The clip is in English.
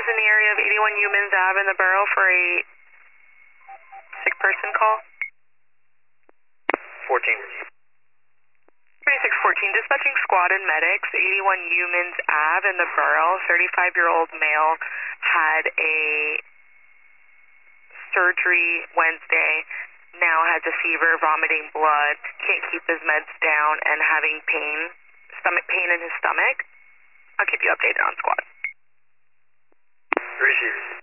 is in the area of 81 Humans Ave in the Borough for a sick person call. 14. 2614, dispatching squad and medics, 81 Humans Ave in the Borough. 35-year-old male had a surgery Wednesday, now has a fever, vomiting blood, can't keep his meds down, and having pain, stomach pain in his stomach. I'll keep you updated on squad. Appreciate it.